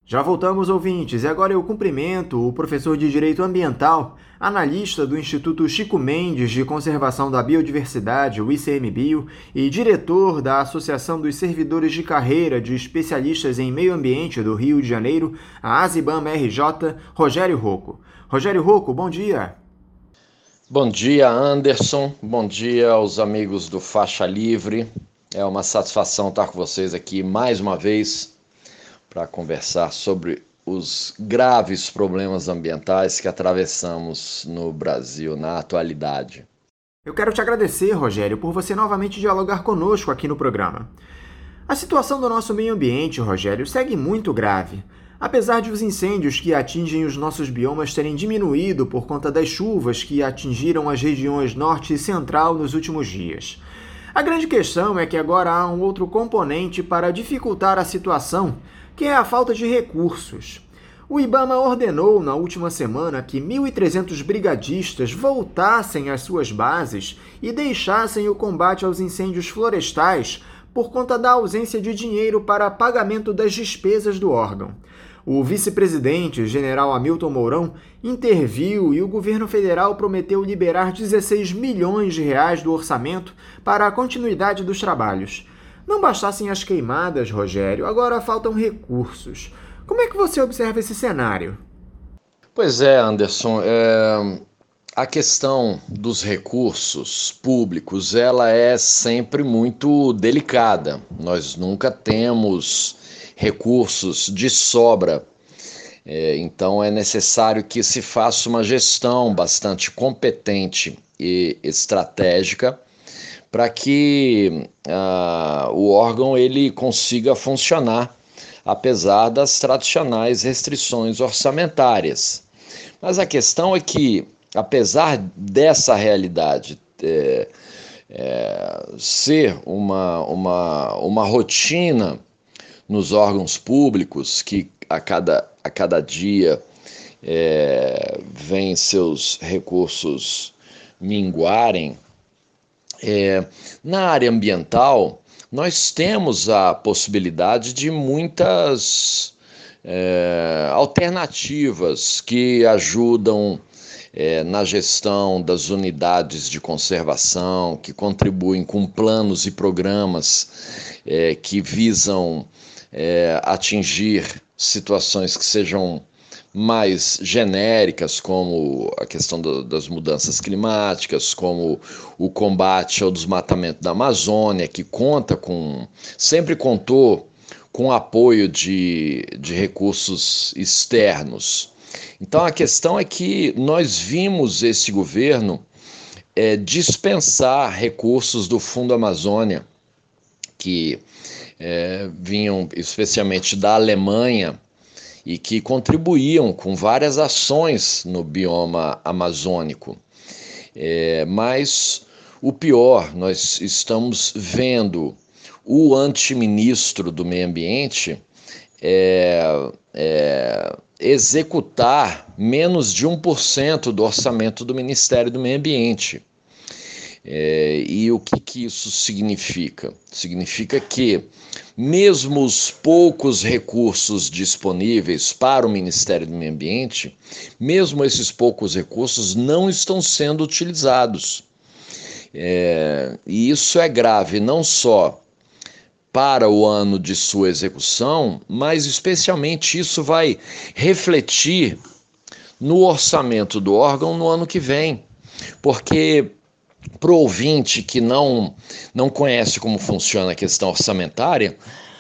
Já voltamos, ouvintes, e agora eu cumprimento o professor de Direito Ambiental, analista do Instituto Chico Mendes de Conservação da Biodiversidade, o ICMBio, e diretor da Associação dos Servidores de Carreira de Especialistas em Meio Ambiente do Rio de Janeiro, a ASIBAMA-RJ, Rogério Rocco. Rogério Rocco, bom dia. Bom dia, Anderson. Bom dia aos amigos do Faixa Livre. É uma satisfação estar com vocês aqui mais uma vez para conversar sobre os graves problemas ambientais que atravessamos no Brasil na atualidade. Eu quero te agradecer, Rogério, por você novamente dialogar conosco aqui no programa. A situação do nosso meio ambiente, Rogério, segue muito grave. Apesar de os incêndios que atingem os nossos biomas terem diminuído por conta das chuvas que atingiram as regiões norte e central nos últimos dias. A grande questão é que agora há um outro componente para dificultar a situação, que é a falta de recursos. O IBAMA ordenou na última semana que 1.300 brigadistas voltassem às suas bases e deixassem o combate aos incêndios florestais por conta da ausência de dinheiro para pagamento das despesas do órgão. O vice-presidente, general Hamilton Mourão, interviu e o governo federal prometeu liberar 16 milhões de reais do orçamento para a continuidade dos trabalhos. Não bastassem as queimadas, Rogério, agora faltam recursos. Como é que você observa esse cenário? Pois é, Anderson, a questão dos recursos públicos, ela é sempre muito delicada. Nós nunca temos recursos de sobra. Então é necessário que se faça uma gestão bastante competente e estratégica para que o órgão ele consiga funcionar, apesar das tradicionais restrições orçamentárias. Mas a questão é que, apesar dessa realidade ser uma rotina nos órgãos públicos, que a cada dia vem seus recursos minguarem, na área ambiental, nós temos a possibilidade de muitas alternativas que ajudam na gestão das unidades de conservação, que contribuem com planos e programas que visam atingir situações que sejam mais genéricas, como a questão das mudanças climáticas, como o combate ao desmatamento da Amazônia, que sempre contou com apoio de recursos externos. Então a questão é que nós vimos esse governo dispensar recursos do Fundo Amazônia, que vinham especialmente da Alemanha, e que contribuíam com várias ações no bioma amazônico. Mas o pior, nós estamos vendo o antiministro do Meio Ambiente executar menos de 1% do orçamento do Ministério do Meio Ambiente. E o que isso significa? Significa que, mesmo os poucos recursos disponíveis para o Ministério do Meio Ambiente, mesmo esses poucos recursos não estão sendo utilizados. E isso é grave não só para o ano de sua execução, mas especialmente isso vai refletir no orçamento do órgão no ano que vem, porque para o ouvinte que não conhece como funciona a questão orçamentária,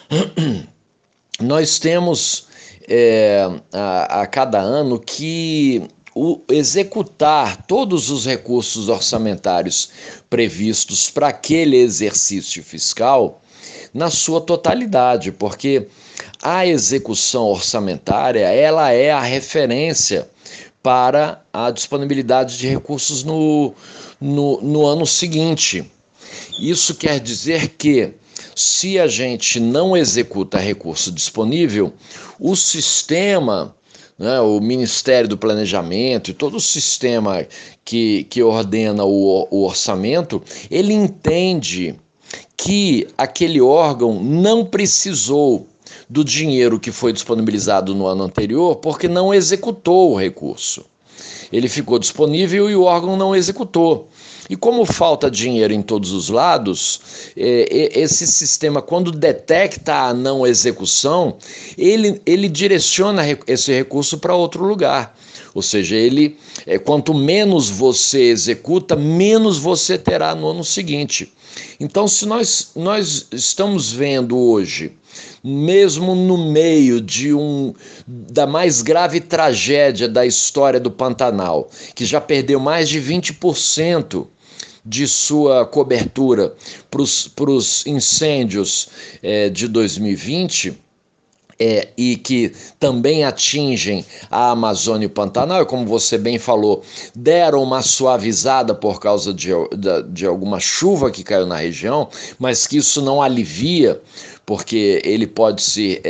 nós temos a cada ano que executar todos os recursos orçamentários previstos para aquele exercício fiscal na sua totalidade, porque a execução orçamentária ela é a referência para a disponibilidade de recursos no ano seguinte. Isso quer dizer que, se a gente não executa recurso disponível, o sistema, o Ministério do Planejamento e todo o sistema que ordena o orçamento, ele entende que aquele órgão não precisou do dinheiro que foi disponibilizado no ano anterior porque não executou o recurso. Ele ficou disponível e o órgão não executou. E como falta dinheiro em todos os lados, esse sistema, quando detecta a não execução, ele direciona esse recurso para outro lugar. Ou seja, quanto menos você executa, menos você terá no ano seguinte. Então, se nós estamos vendo hoje, mesmo no meio da mais grave tragédia da história do Pantanal, que já perdeu mais de 20% de sua cobertura para os incêndios de 2020, e que também atingem a Amazônia e o Pantanal, e como você bem falou, deram uma suavizada por causa de alguma chuva que caiu na região, mas que isso não alivia, porque ele pode se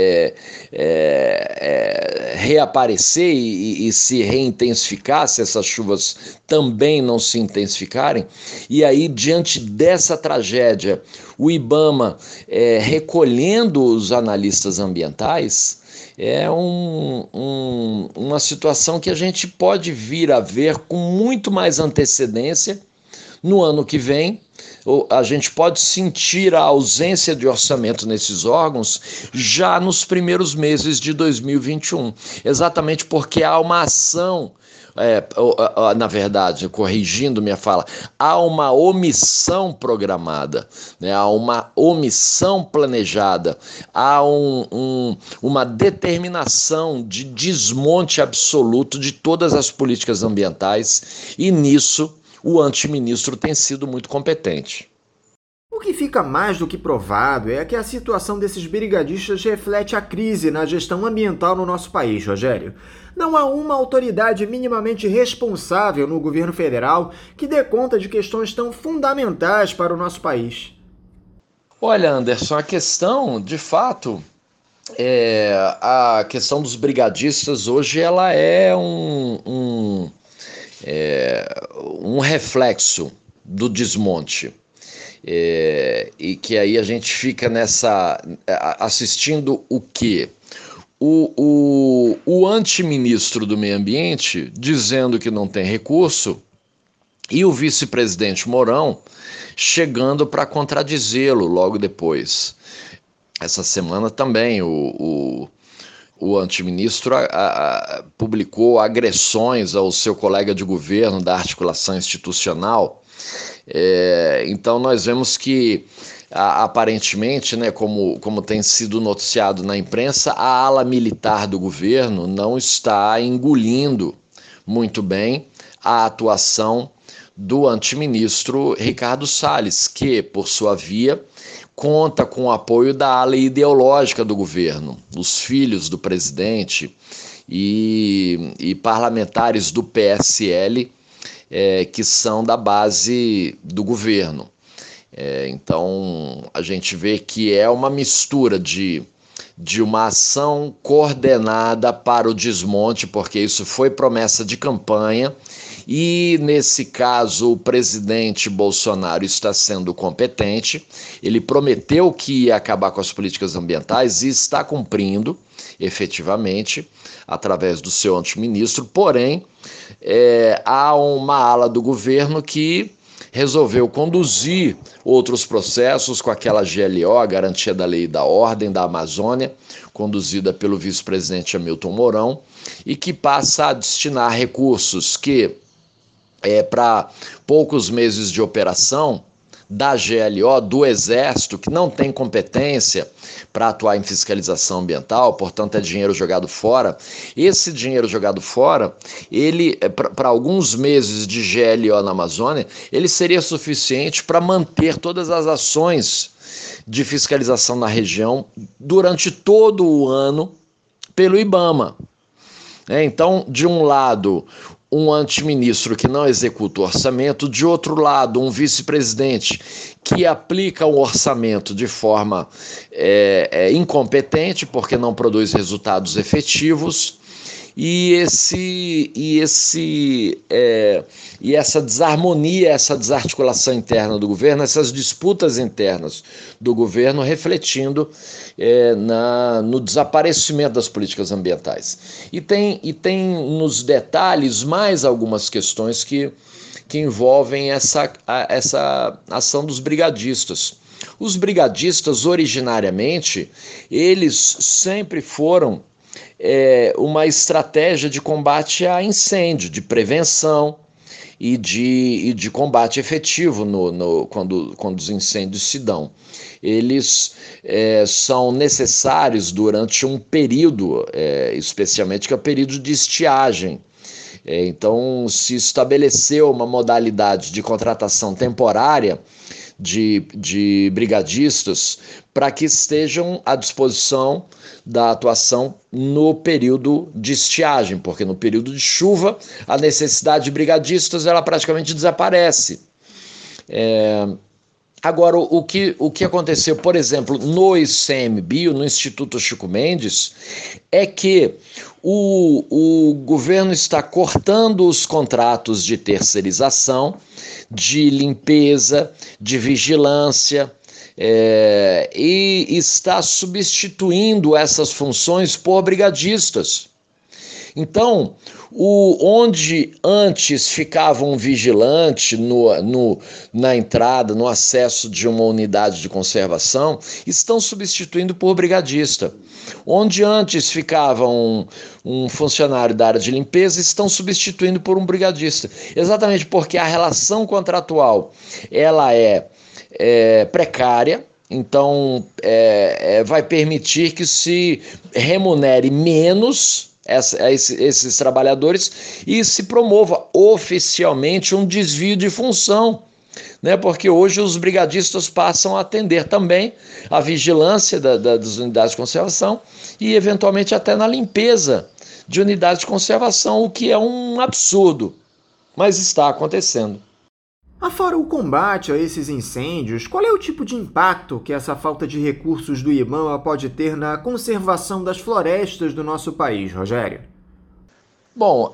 reaparecer e se reintensificar se essas chuvas também não se intensificarem. E aí, diante dessa tragédia, o IBAMA recolhendo os analistas ambientais é uma situação que a gente pode vir a ver com muito mais antecedência no ano que vem. A gente pode sentir a ausência de orçamento nesses órgãos já nos primeiros meses de 2021, exatamente porque há uma ação, na verdade, corrigindo minha fala, há uma omissão programada, né? Há uma omissão planejada, há uma determinação de desmonte absoluto de todas as políticas ambientais, e nisso o antiministro tem sido muito competente. O que fica mais do que provado é que a situação desses brigadistas reflete a crise na gestão ambiental no nosso país, Rogério. Não há uma autoridade minimamente responsável no governo federal que dê conta de questões tão fundamentais para o nosso país. Olha, Anderson, a questão, de fato, a questão dos brigadistas hoje ela é um reflexo do desmonte. E que aí a gente fica assistindo o quê? O antiministro do Meio Ambiente dizendo que não tem recurso e o vice-presidente Mourão chegando para contradizê-lo logo depois. Essa semana também o antiministro publicou agressões ao seu colega de governo da articulação institucional. Então nós vemos que aparentemente, né, como tem sido noticiado na imprensa, a ala militar do governo não está engolindo muito bem a atuação do antiministro Ricardo Salles, que, por sua via, conta com o apoio da ala ideológica do governo, os filhos do presidente e parlamentares do PSL, que são da base do governo. Então, a gente vê que é uma mistura de uma ação coordenada para o desmonte, porque isso foi promessa de campanha, e nesse caso o presidente Bolsonaro está sendo competente. Ele prometeu que ia acabar com as políticas ambientais e está cumprindo, efetivamente, através do seu antiministro, porém, há uma ala do governo que resolveu conduzir outros processos com aquela GLO, a Garantia da Lei e da Ordem da Amazônia, conduzida pelo vice-presidente Hamilton Mourão, e que passa a destinar recursos que, para poucos meses de operação, da GLO, do Exército, que não tem competência para atuar em fiscalização ambiental, portanto é dinheiro jogado fora. Esse dinheiro jogado fora, ele, para alguns meses de GLO na Amazônia, ele seria suficiente para manter todas as ações de fiscalização na região durante todo o ano pelo IBAMA. Então, de um lado, um antiministro que não executa o orçamento, de outro lado, um vice-presidente que aplica o orçamento de forma incompetente, porque não produz resultados efetivos, e essa desarmonia, essa desarticulação interna do governo, essas disputas internas do governo refletindo no desaparecimento das políticas ambientais. E tem nos detalhes mais algumas questões que envolvem essa ação dos brigadistas. Os brigadistas, originariamente, eles sempre foram uma estratégia de combate a incêndio, de prevenção e de combate efetivo quando os incêndios se dão. Eles são necessários durante um período, especialmente que é o período de estiagem. Então, se estabeleceu uma modalidade de contratação temporária de brigadistas para que estejam à disposição da atuação no período de estiagem, porque no período de chuva a necessidade de brigadistas ela praticamente desaparece. Agora, o que aconteceu, por exemplo, no ICMBio, no Instituto Chico Mendes, é que o governo está cortando os contratos de terceirização, de limpeza, de vigilância, e está substituindo essas funções por brigadistas. Então, onde antes ficava um vigilante na entrada, no acesso de uma unidade de conservação, estão substituindo por brigadista. Onde antes ficava um funcionário da área de limpeza, estão substituindo por um brigadista. Exatamente porque a relação contratual ela é precária. Então, vai permitir que se remunere menos esses trabalhadores e se promova oficialmente um desvio de função, né? Porque hoje os brigadistas passam a atender também a vigilância das unidades de conservação e eventualmente até na limpeza de unidades de conservação, o que é um absurdo, mas está acontecendo. Afora o combate a esses incêndios, qual é o tipo de impacto que essa falta de recursos do IBAMA pode ter na conservação das florestas do nosso país, Rogério? Bom,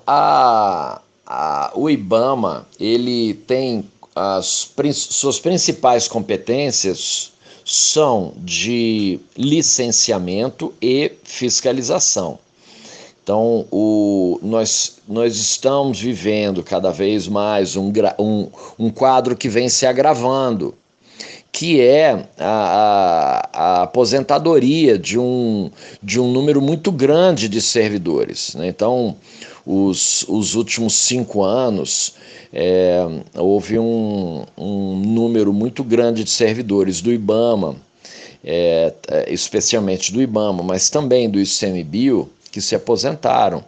o IBAMA ele tem suas principais competências são de licenciamento e fiscalização. Então, nós estamos vivendo cada vez mais um quadro que vem se agravando, que é a aposentadoria de um número muito grande de servidores, né? Então, os últimos 5 anos, houve um número muito grande de servidores do IBAMA, especialmente do IBAMA, mas também do ICMBio, que se aposentaram.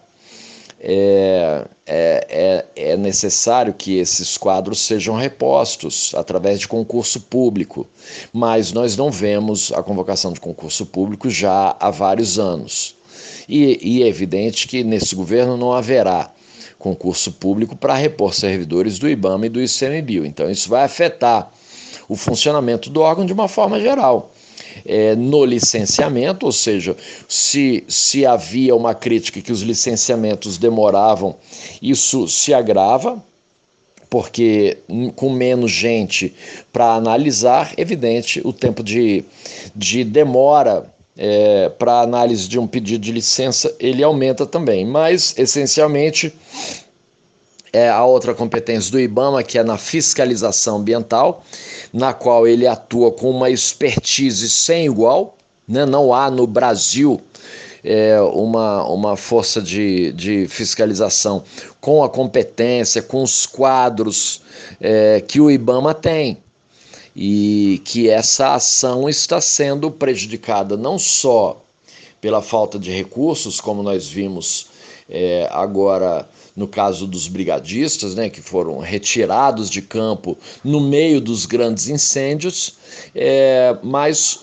É necessário que esses quadros sejam repostos através de concurso público, mas nós não vemos a convocação de concurso público já há vários anos. E é evidente que nesse governo não haverá concurso público para repor servidores do IBAMA e do ICMBio. Então isso vai afetar o funcionamento do órgão de uma forma geral. No licenciamento, ou seja, se havia uma crítica que os licenciamentos demoravam, isso se agrava, porque com menos gente para analisar, evidente, o tempo de demora para análise de um pedido de licença, ele aumenta também, mas essencialmente a outra competência do IBAMA, que é na fiscalização ambiental, na qual ele atua com uma expertise sem igual, né? Não há no Brasil uma força de fiscalização com a competência, com os quadros que o IBAMA tem. E que essa ação está sendo prejudicada não só pela falta de recursos, como nós vimos agora no caso dos brigadistas, né, que foram retirados de campo no meio dos grandes incêndios, mas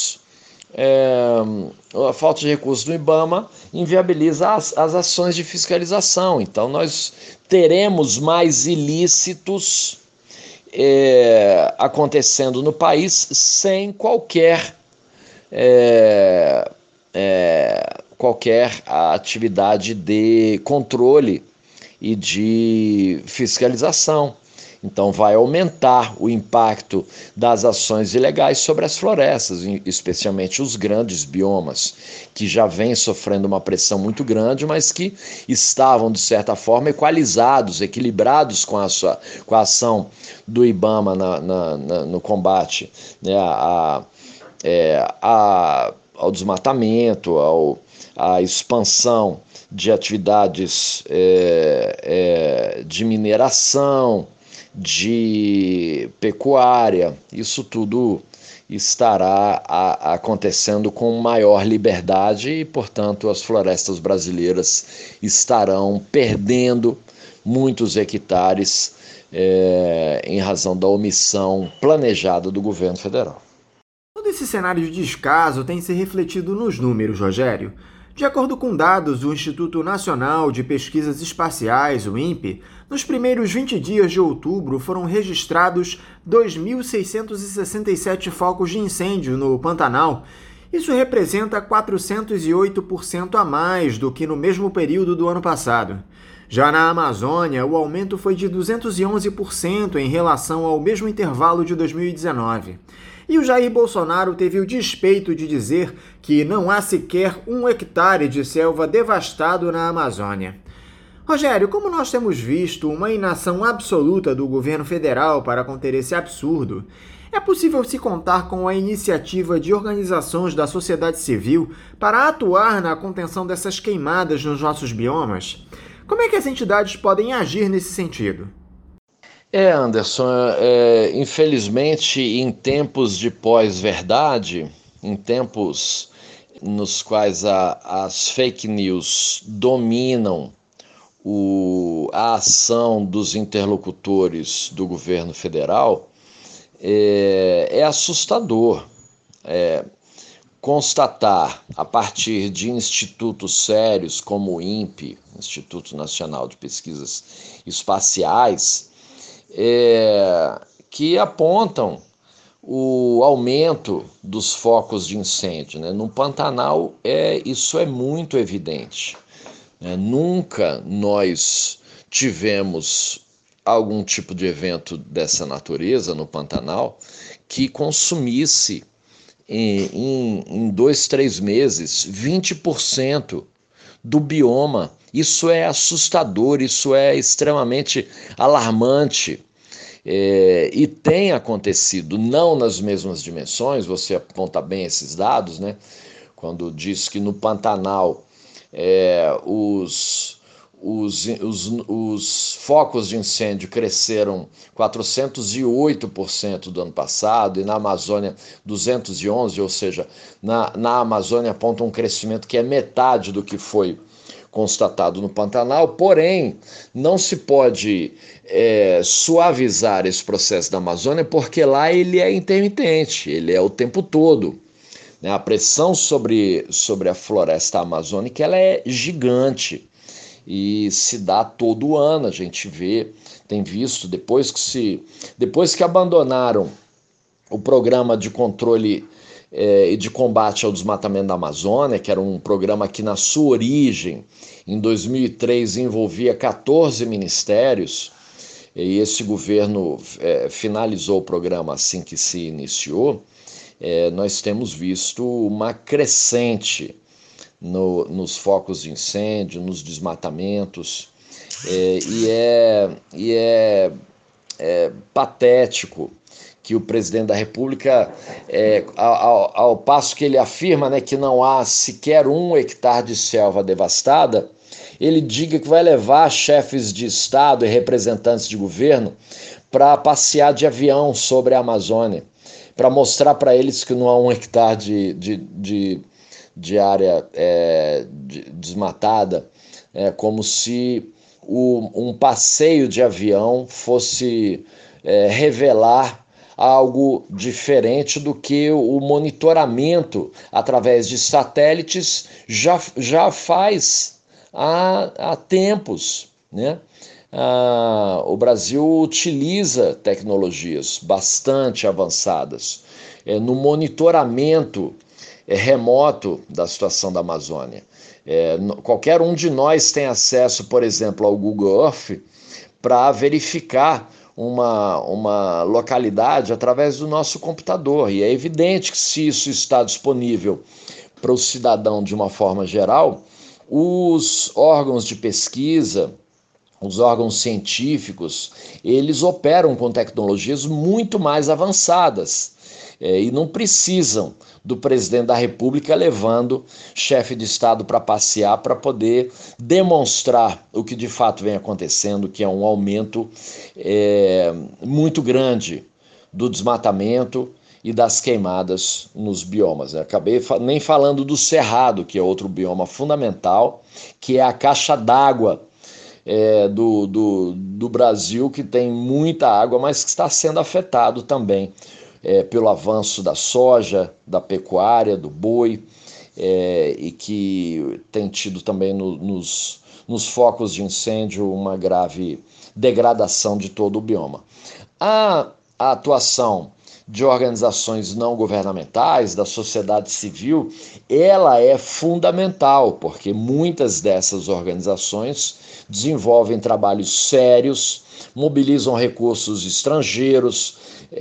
a falta de recursos do IBAMA inviabiliza as ações de fiscalização. Então nós teremos mais ilícitos acontecendo no país sem qualquer qualquer atividade de controle e de fiscalização. Então, vai aumentar o impacto das ações ilegais sobre as florestas, especialmente os grandes biomas, que já vêm sofrendo uma pressão muito grande, mas que estavam, de certa forma, equalizados, equilibrados com a ação do IBAMA no combate, né, ao desmatamento, à expansão de atividades de mineração, de pecuária. Isso tudo estará acontecendo com maior liberdade e, portanto, as florestas brasileiras estarão perdendo muitos hectares em razão da omissão planejada do governo federal. Todo esse cenário de descaso tem se refletido nos números, Rogério. De acordo com dados do Instituto Nacional de Pesquisas Espaciais, o INPE, nos primeiros 20 dias de outubro foram registrados 2.667 focos de incêndio no Pantanal. Isso representa 408% a mais do que no mesmo período do ano passado. Já na Amazônia, o aumento foi de 211% em relação ao mesmo intervalo de 2019. E o Jair Bolsonaro teve o despeito de dizer que não há sequer 1 hectare de selva devastado na Amazônia. Rogério, como nós temos visto uma inação absoluta do governo federal para conter esse absurdo, é possível se contar com a iniciativa de organizações da sociedade civil para atuar na contenção dessas queimadas nos nossos biomas? Como é que as entidades podem agir nesse sentido? Anderson, infelizmente, em tempos de pós-verdade, em tempos nos quais as fake news dominam a ação dos interlocutores do governo federal, é assustador constatar, a partir de institutos sérios como o INPE, Instituto Nacional de Pesquisas Espaciais, que apontam o aumento dos focos de incêndio, né? No Pantanal, isso é muito evidente. Nunca nós tivemos algum tipo de evento dessa natureza no Pantanal que consumisse em 2, 3 meses 20% do bioma. Isso é assustador, isso é extremamente alarmante. E tem acontecido, não nas mesmas dimensões, você aponta bem esses dados, né? Quando diz que no Pantanal os focos de incêndio cresceram 408% do ano passado, e na Amazônia 211%, ou seja, na Amazônia aponta um crescimento que é metade do que foi constatado no Pantanal. Porém, não se pode suavizar esse processo da Amazônia, porque lá ele é intermitente, ele é o tempo todo. A pressão sobre a floresta amazônica ela é gigante e se dá todo ano. A gente tem visto, depois que abandonaram o programa de controle e de combate ao desmatamento da Amazônia, que era um programa que na sua origem, em 2003, envolvia 14 ministérios, e esse governo finalizou o programa assim que se iniciou. Nós temos visto uma crescente nos focos de incêndio, nos desmatamentos, e é patético que o presidente da República, ao passo que ele afirma, né, que não há sequer 1 hectare de selva devastada, ele diga que vai levar chefes de Estado e representantes de governo para passear de avião sobre a Amazônia, para mostrar para eles que não há 1 hectare de área desmatada, como se um passeio de avião fosse revelar algo diferente do que o monitoramento através de satélites já faz há tempos, né? O Brasil utiliza tecnologias bastante avançadas no monitoramento remoto da situação da Amazônia. Qualquer um de nós tem acesso, por exemplo, ao Google Earth para verificar uma localidade através do nosso computador. E é evidente que se isso está disponível para o cidadão de uma forma geral, os órgãos de pesquisa, os órgãos científicos, eles operam com tecnologias muito mais avançadas e não precisam do presidente da República levando chefe de Estado para passear para poder demonstrar o que de fato vem acontecendo, que é um aumento muito grande do desmatamento e das queimadas nos biomas. Eu acabei nem falando do Cerrado, que é outro bioma fundamental, que é a caixa d'água do Brasil, que tem muita água, mas que está sendo afetado também pelo avanço da soja, da pecuária, do boi, e que tem tido também nos focos de incêndio uma grave degradação de todo o bioma. A atuação de organizações não governamentais, da sociedade civil, ela é fundamental, porque muitas dessas organizações desenvolvem trabalhos sérios, mobilizam recursos estrangeiros,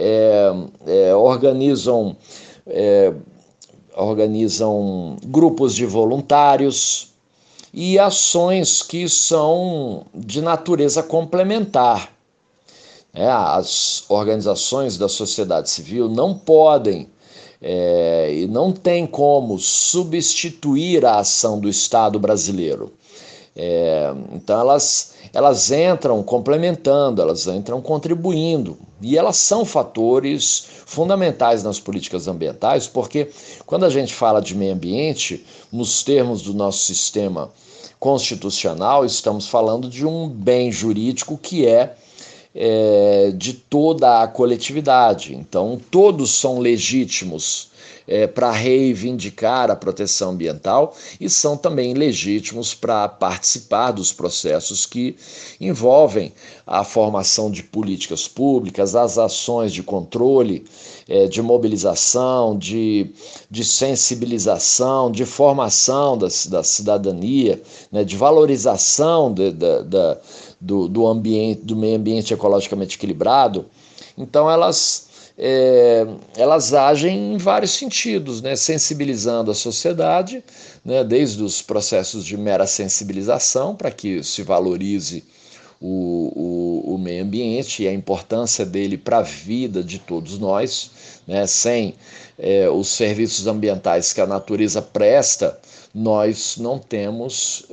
organizam grupos de voluntários e ações que são de natureza complementar. As organizações da sociedade civil não podem e não tem como substituir a ação do Estado brasileiro. Então elas entram complementando, elas entram contribuindo, e elas são fatores fundamentais nas políticas ambientais, porque quando a gente fala de meio ambiente, nos termos do nosso sistema constitucional, estamos falando de um bem jurídico que de toda a coletividade. Então todos são legítimos para reivindicar a proteção ambiental e são também legítimos para participar dos processos que envolvem a formação de políticas públicas, as ações de controle, de mobilização, de sensibilização, de formação da cidadania, de valorização do ambiente, do meio ambiente ecologicamente equilibrado. Então elas agem em vários sentidos, sensibilizando a sociedade, desde os processos de mera sensibilização para que se valorize o meio ambiente e a importância dele para a vida de todos nós. Sem os serviços ambientais que a natureza presta, nós não temos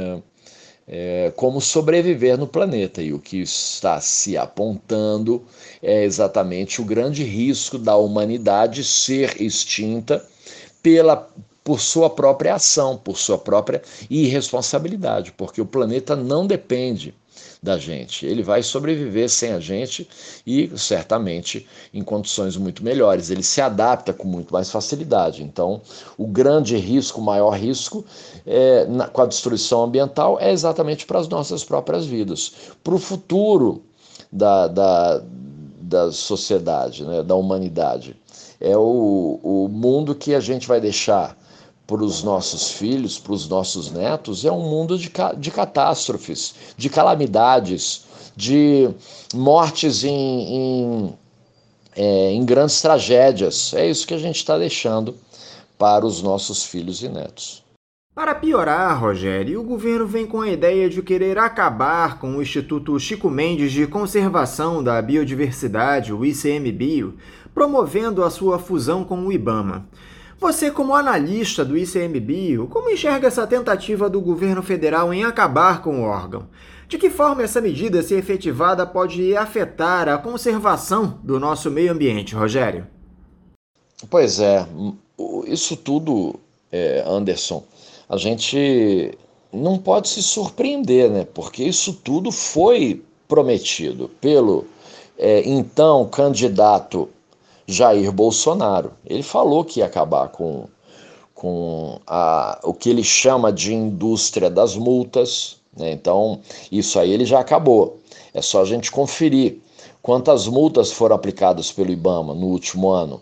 como sobreviver no planeta, e o que está se apontando é exatamente o grande risco da humanidade ser extinta por sua própria ação, por sua própria irresponsabilidade, porque o planeta não depende da gente, ele vai sobreviver sem a gente e certamente em condições muito melhores, ele se adapta com muito mais facilidade. Então o grande risco, o maior risco com a destruição ambiental é exatamente para as nossas próprias vidas, para o futuro da sociedade, da humanidade. É o mundo que a gente vai deixar para os nossos filhos, para os nossos netos, é um mundo de catástrofes, de calamidades, de mortes em grandes tragédias. É isso que a gente está deixando para os nossos filhos e netos. Para piorar, Rogério, o governo vem com a ideia de querer acabar com o Instituto Chico Mendes de Conservação da Biodiversidade, o ICMBio, promovendo a sua fusão com o IBAMA. Você, como analista do ICMBio, como enxerga essa tentativa do governo federal em acabar com o órgão? De que forma essa medida, se efetivada, pode afetar a conservação do nosso meio ambiente, Rogério? Pois é, isso tudo, Anderson, a gente não pode se surpreender, porque isso tudo foi prometido pelo então candidato Jair Bolsonaro. Ele falou que ia acabar com o que ele chama de indústria das multas, Então, isso aí ele já acabou. É só a gente conferir quantas multas foram aplicadas pelo IBAMA no último ano,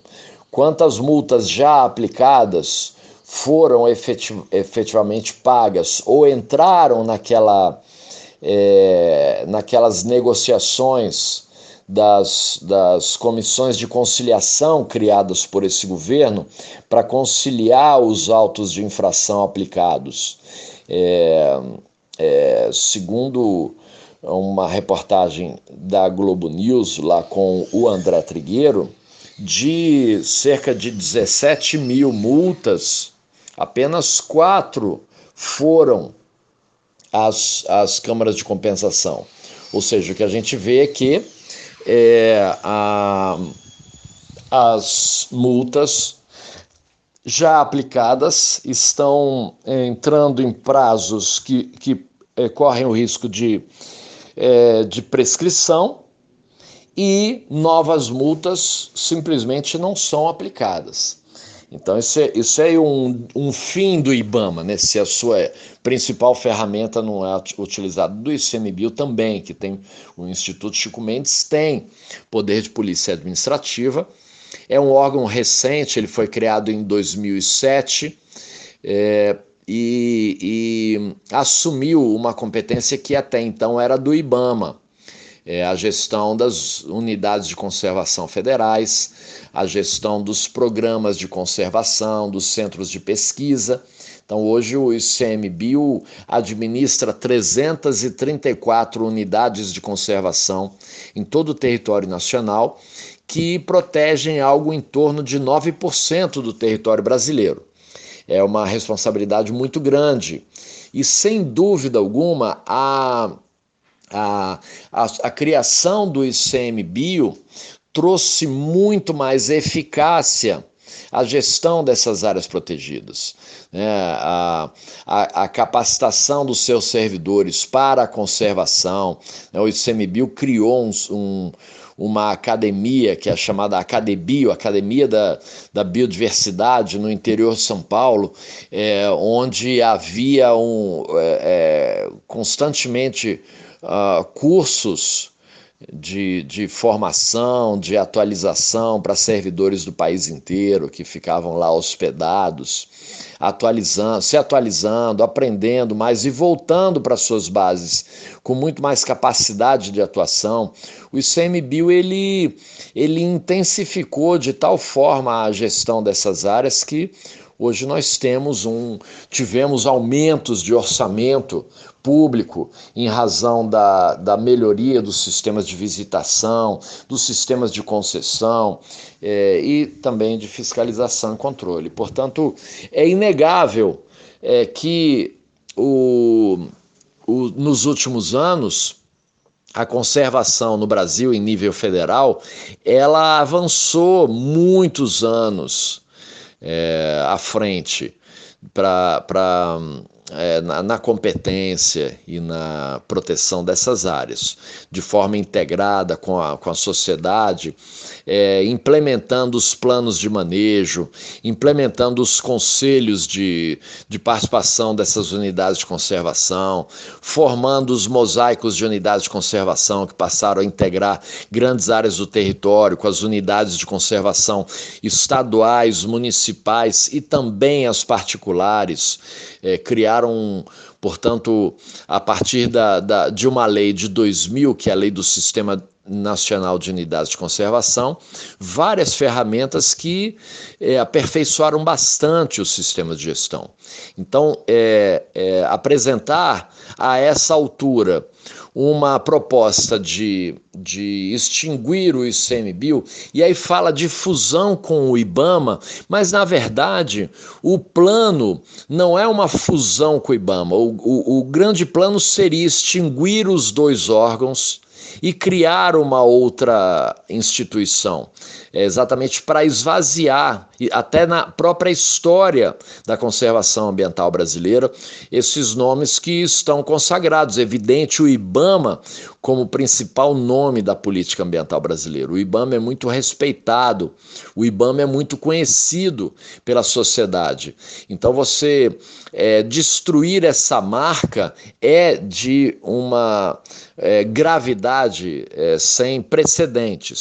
quantas multas já aplicadas foram efetivamente pagas ou entraram naquelas negociações das comissões de conciliação criadas por esse governo para conciliar os autos de infração aplicados. Segundo uma reportagem da Globo News, lá com o André Trigueiro, de cerca de 17 mil multas, apenas 4 foram às câmaras de compensação. Ou seja, o que a gente vê é que as multas já aplicadas estão entrando em prazos que correm o risco de prescrição, e novas multas simplesmente não são aplicadas. Então isso é um fim do IBAMA, né? Se a sua principal ferramenta não é utilizada, do ICMBio também, que tem o Instituto Chico Mendes, tem poder de polícia administrativa. É um órgão recente, ele foi criado em 2007 e assumiu uma competência que até então era do IBAMA. A gestão das unidades de conservação federais, a gestão dos programas de conservação, dos centros de pesquisa. Então, hoje o ICMBio administra 334 unidades de conservação em todo o território nacional, que protegem algo em torno de 9% do território brasileiro. É uma responsabilidade muito grande e, sem dúvida alguma, a criação do ICMBio trouxe muito mais eficácia à gestão dessas áreas protegidas. A capacitação dos seus servidores para a conservação. O ICMBio criou uma academia, que é chamada Acadebio, Academia da Biodiversidade, no interior de São Paulo, onde havia constantemente cursos de formação, de atualização para servidores do país inteiro que ficavam lá hospedados, se atualizando, aprendendo mais e voltando para suas bases com muito mais capacidade de atuação. O ICMBio ele intensificou de tal forma a gestão dessas áreas que hoje nós tivemos aumentos de orçamento público em razão da melhoria dos sistemas de visitação, dos sistemas de concessão e também de fiscalização e controle. Portanto, é inegável que nos últimos anos a conservação no Brasil em nível federal, ela avançou muitos anos à frente na competência e na proteção dessas áreas, de forma integrada com a sociedade, implementando os planos de manejo, implementando os conselhos de participação dessas unidades de conservação, formando os mosaicos de unidades de conservação que passaram a integrar grandes áreas do território com as unidades de conservação estaduais, municipais e também as particulares. Criaram, portanto, a partir de uma lei de 2000, que é a Lei do Sistema Nacional de Unidades de Conservação, várias ferramentas que aperfeiçoaram bastante o sistema de gestão. Então, apresentar a essa altura uma proposta de extinguir o ICMBio, e aí fala de fusão com o IBAMA, mas na verdade o plano não é uma fusão com o IBAMA, o grande plano seria extinguir os dois órgãos e criar uma outra instituição, exatamente para esvaziar, até na própria história da conservação ambiental brasileira, esses nomes que estão consagrados. É evidente, o IBAMA como principal nome da política ambiental brasileira. O IBAMA é muito respeitado, o IBAMA é muito conhecido pela sociedade. Então você destruir essa marca é de uma gravidade sem precedentes.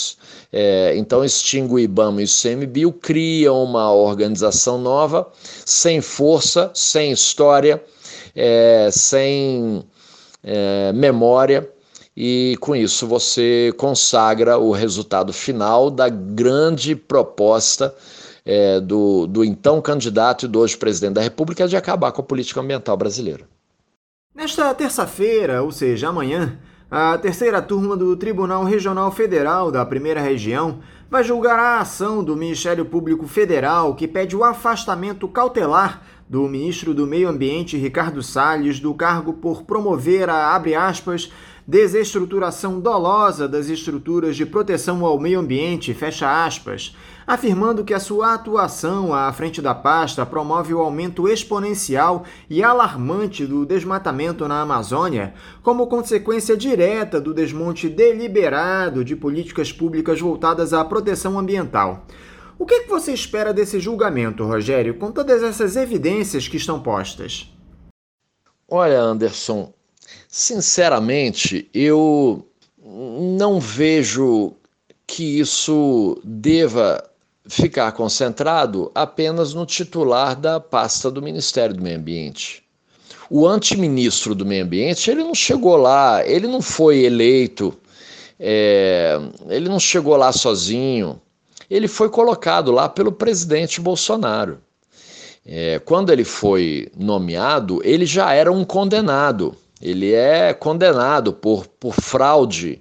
Então extingue o IBAMA e o ICMBio, cria uma organização nova, sem força, sem história, sem memória, e com isso você consagra o resultado final da grande proposta do então candidato e do hoje presidente da República de acabar com a política ambiental brasileira. Nesta terça-feira, ou seja, amanhã, a terceira turma do Tribunal Regional Federal da Primeira Região vai julgar a ação do Ministério Público Federal que pede o afastamento cautelar do ministro do Meio Ambiente, Ricardo Salles, do cargo por promover a, abre aspas, desestruturação dolosa das estruturas de proteção ao meio ambiente, fecha aspas, afirmando que a sua atuação à frente da pasta promove o aumento exponencial e alarmante do desmatamento na Amazônia, como consequência direta do desmonte deliberado de políticas públicas voltadas à proteção ambiental. O que você espera desse julgamento, Rogério, com todas essas evidências que estão postas? Olha, Anderson, sinceramente, eu não vejo que isso deva ficar concentrado apenas no titular da pasta do Ministério do Meio Ambiente. O antiministro do Meio Ambiente, ele não chegou lá, ele não foi eleito, ele não chegou lá sozinho, ele foi colocado lá pelo presidente Bolsonaro. Quando ele foi nomeado, ele já era um condenado. Ele é condenado por fraude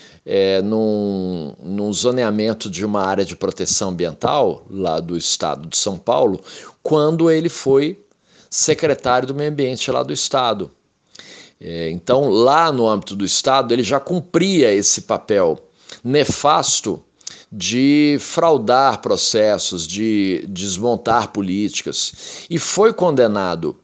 num zoneamento de uma área de proteção ambiental, lá do estado de São Paulo, quando ele foi secretário do Meio Ambiente lá do estado. Então, lá no âmbito do estado, ele já cumpria esse papel nefasto de fraudar processos, de desmontar políticas, e foi condenado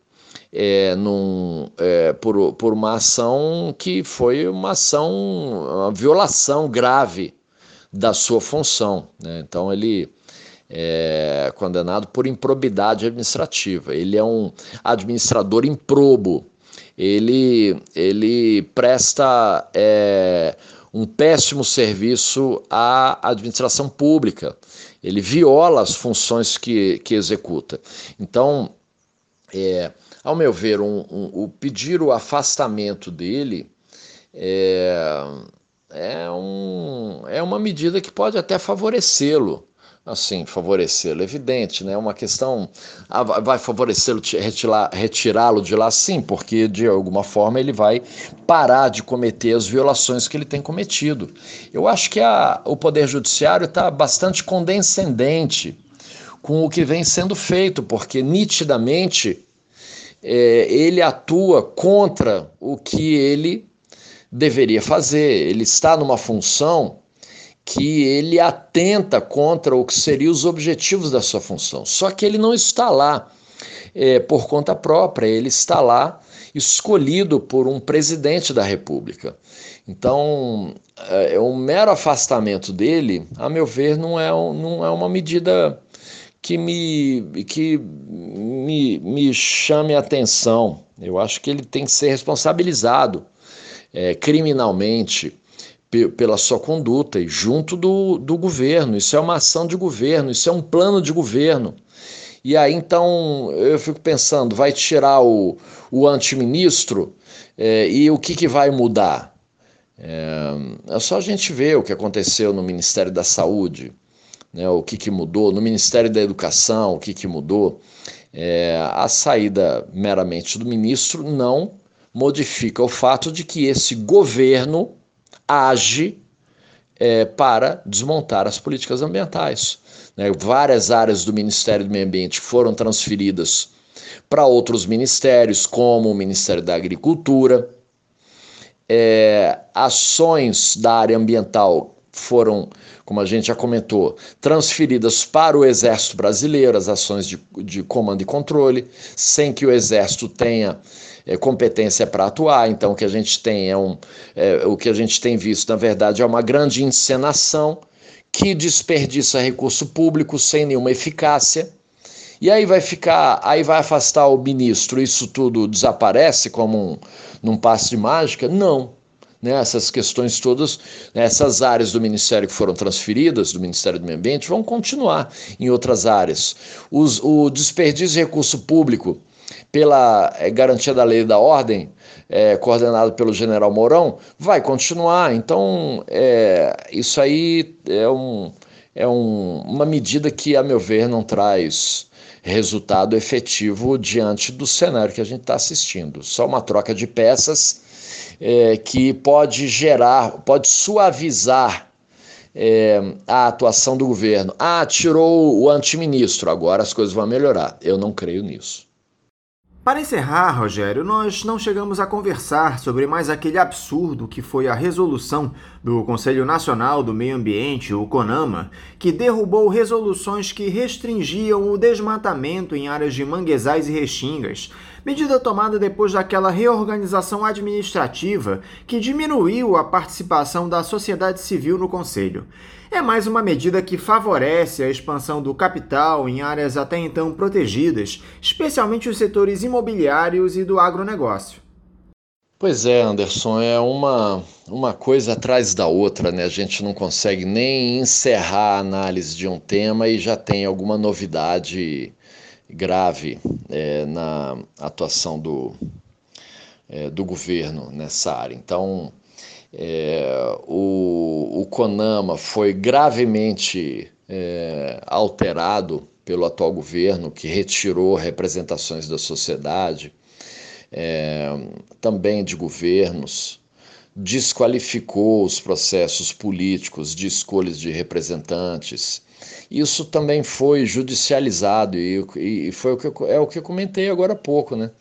por uma ação que foi uma violação grave da sua função, né? Então ele é condenado por improbidade administrativa. Ele é um administrador improbo. Ele presta um péssimo serviço à administração pública. Ele viola as funções que executa. Então, ao meu ver, pedir o afastamento dele é uma medida que pode até favorecê-lo. Assim, favorecê-lo, evidente, né? Uma questão, vai favorecê-lo, retirá-lo de lá? Sim, porque de alguma forma ele vai parar de cometer as violações que ele tem cometido. Eu acho que o Poder Judiciário está bastante condescendente com o que vem sendo feito, porque nitidamente ele atua contra o que ele deveria fazer. Ele está numa função que ele atenta contra o que seriam os objetivos da sua função. Só que ele não está lá por conta própria, ele está lá escolhido por um presidente da República. Então, um mero afastamento dele, a meu ver, não é uma medida que me chame a atenção. Eu acho que ele tem que ser responsabilizado criminalmente pela sua conduta e junto do governo. Isso é uma ação de governo, isso é um plano de governo. E aí, então, eu fico pensando, vai tirar o antiministro e o que vai mudar? É só a gente ver o que aconteceu no Ministério da Saúde, né, o que mudou, no Ministério da Educação, o que mudou. A saída meramente do ministro não modifica o fato de que esse governo age para desmontar as políticas ambientais. Várias áreas do Ministério do Meio Ambiente foram transferidas para outros ministérios, como o Ministério da Agricultura. Ações da área ambiental foram, como a gente já comentou, transferidas para o Exército Brasileiro, as ações de comando e controle, sem que o Exército tenha competência para atuar. Então o que a gente tem o que a gente tem visto, na verdade, é uma grande encenação que desperdiça recurso público sem nenhuma eficácia. E aí vai afastar o ministro, isso tudo desaparece como num passe de mágica? Não. né, essas questões todas, né, essas áreas do Ministério que foram transferidas do Ministério do Meio Ambiente vão continuar em outras áreas. O desperdício de recurso público pela garantia da lei e da ordem, coordenado pelo general Mourão, vai continuar. Então, isso aí uma medida que, a meu ver, não traz resultado efetivo diante do cenário que a gente está assistindo. Só uma troca de peças que pode suavizar a atuação do governo. Tirou o antiministro, agora as coisas vão melhorar. Eu não creio nisso. Para encerrar, Rogério, nós não chegamos a conversar sobre mais aquele absurdo que foi a resolução do Conselho Nacional do Meio Ambiente, o CONAMA, que derrubou resoluções que restringiam o desmatamento em áreas de manguezais e restingas, medida tomada depois daquela reorganização administrativa que diminuiu a participação da sociedade civil no Conselho. É mais uma medida que favorece a expansão do capital em áreas até então protegidas, especialmente os setores imobiliários e do agronegócio. Pois é, Anderson, é uma coisa atrás da outra, né? A gente não consegue nem encerrar a análise de um tema e já tem alguma novidade grave na atuação do governo nessa área. Então, o CONAMA foi gravemente alterado pelo atual governo, que retirou representações da sociedade, também de governos, desqualificou os processos políticos de escolhas de representantes. Isso também foi judicializado e foi o que eu comentei agora há pouco, né?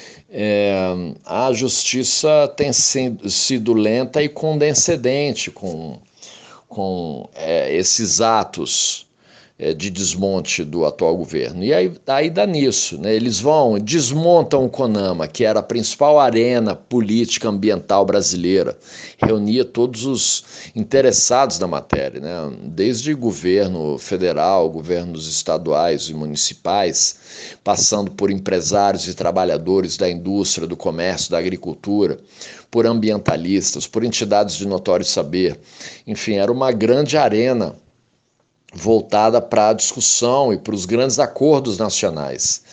A justiça tem sido lenta e condescendente com esses atos de desmonte do atual governo. E aí dá nisso, né? Eles desmontam o CONAMA, que era a principal arena política ambiental brasileira, reunia todos os interessados na matéria, né? Desde governo federal, governos estaduais e municipais, passando por empresários e trabalhadores da indústria, do comércio, da agricultura, por ambientalistas, por entidades de notório saber. Enfim, era uma grande arena voltada para a discussão e para os grandes acordos nacionais.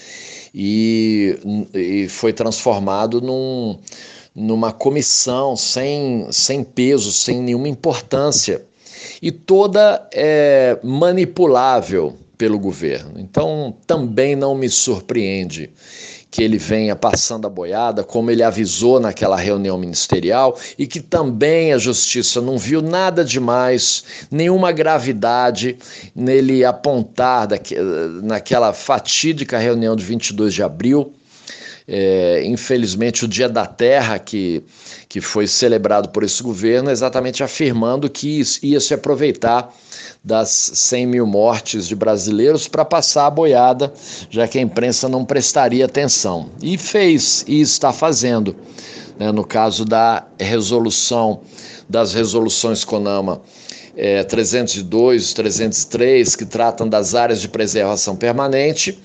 E foi transformado numa comissão sem peso, sem nenhuma importância, e toda manipulável pelo governo. Então, também não me surpreende que ele venha passando a boiada, como ele avisou naquela reunião ministerial, e que também a justiça não viu nada demais, nenhuma gravidade nele apontar naquela fatídica reunião de 22 de abril, infelizmente o Dia da Terra, que foi celebrado por esse governo, exatamente afirmando que ia se aproveitar das 100 mil mortes de brasileiros para passar a boiada, já que a imprensa não prestaria atenção. E fez, e está fazendo, né, no caso das resoluções CONAMA 302, 303, que tratam das áreas de preservação permanente.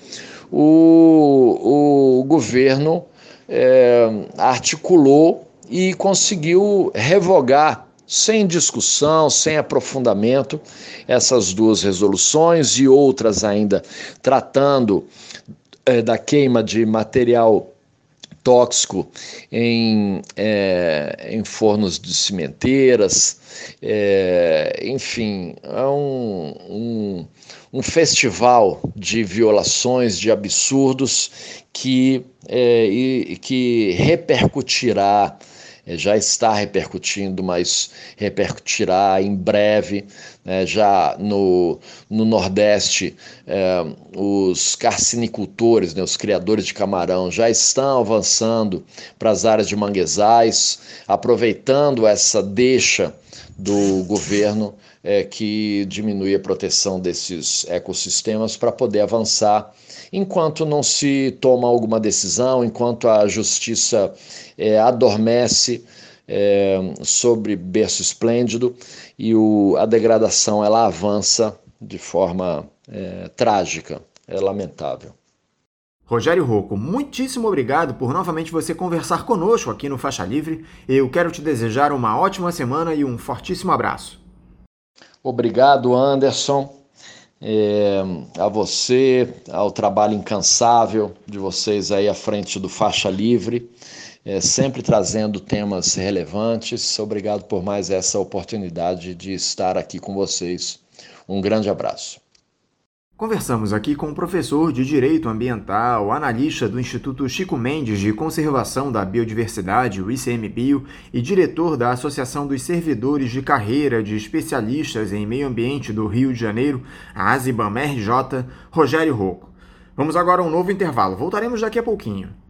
O governo articulou e conseguiu revogar, sem discussão, sem aprofundamento, essas duas resoluções e outras ainda tratando da queima de material tóxico em fornos de cimenteiras. Enfim, é um festival de violações, de absurdos que repercutirá, já está repercutindo, mas repercutirá em breve, né? Já no Nordeste, os carcinicultores, né, os criadores de camarão, já estão avançando para as áreas de manguezais, aproveitando essa deixa do governo que diminui a proteção desses ecossistemas para poder avançar, enquanto não se toma alguma decisão, enquanto a justiça adormece sobre berço esplêndido e a degradação ela avança de forma trágica, é lamentável. Rogério Rocco, muitíssimo obrigado por novamente você conversar conosco aqui no Faixa Livre. Eu quero te desejar uma ótima semana e um fortíssimo abraço. Obrigado, Anderson. A você, ao trabalho incansável de vocês aí à frente do Faixa Livre, sempre trazendo temas relevantes. Obrigado por mais essa oportunidade de estar aqui com vocês. Um grande abraço. Conversamos aqui com o professor de Direito Ambiental, analista do Instituto Chico Mendes de Conservação da Biodiversidade, o ICMBio, e diretor da Associação dos Servidores de Carreira de Especialistas em Meio Ambiente do Rio de Janeiro, a ASIBAM-RJ, Rogério Rocco. Vamos agora a um novo intervalo. Voltaremos daqui a pouquinho.